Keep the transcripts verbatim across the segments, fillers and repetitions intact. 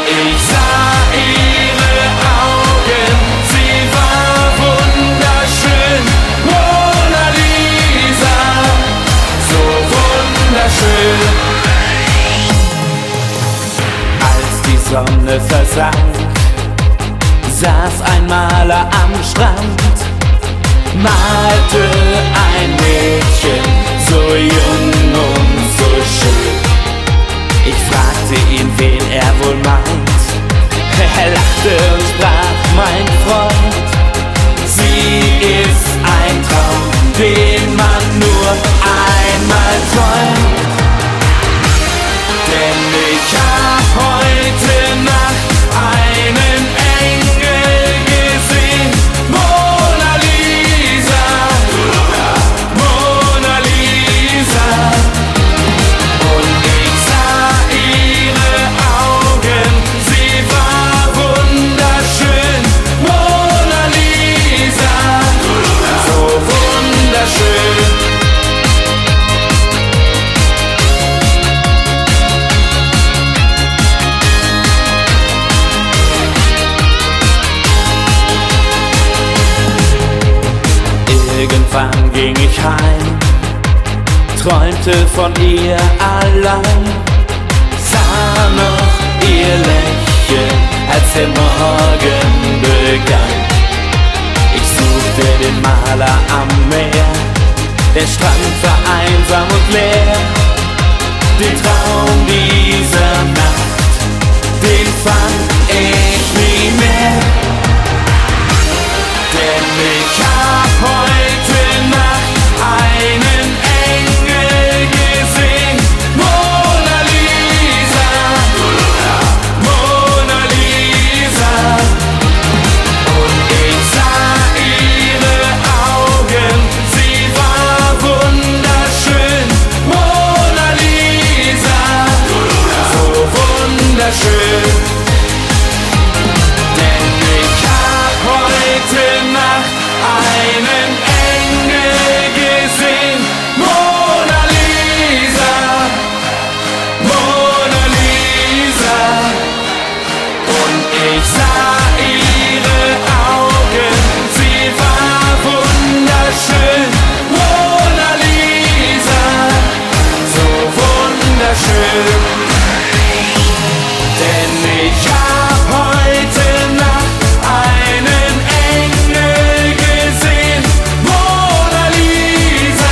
ich sah ihre Augen, sie war wunderschön, Mona Lisa, so wunderschön. Als die Sonne versank, saß ein Maler am Strand, malte ein Mädchen, so jung und so schön. Ich fragte ihn, wen er wohl meint. Er lachte und sprach, mein Freund, sie ist ein Traum, den man nur einmal träumt. Denn ich hab heute Nacht einen Engel gesehen, Mona Lisa, Mona Lisa. Und ich sah ihre Augen, sie war wunderschön, Mona Lisa, so wunderschön. Irgendwann ging ich heim, träumte von ihr allein, sah noch ihr Lächeln, als der Morgen begann. Ich suchte den Maler am Meer, der Strand war einsam und leer. Den Traum dieser Nacht, den fand ich nie mehr. Denn ich hab heute Nacht einen Engel gesehen, Mona Lisa, Mona Lisa. Und ich sah ihre Augen, sie war wunderschön, Mona Lisa, so wunderschön. Denn ich hab heute Nacht einen Engel gesehen, Mona Lisa, Mona Lisa. Und ich sah ihre Augen, sie war wunderschön, Mona Lisa, so wunderschön. Denn ich hab heute Nacht einen Engel gesehen, Mona Lisa,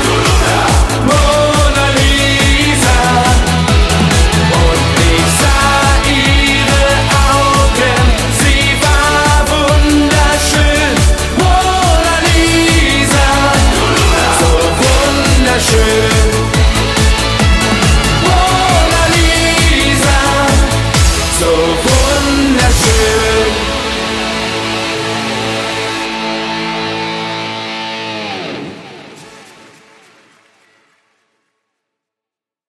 Mona Lisa. Und ich sah ihre Augen, sie war wunderschön, Mona Lisa, so wunderschön. Mona Lisa, so wunderschön.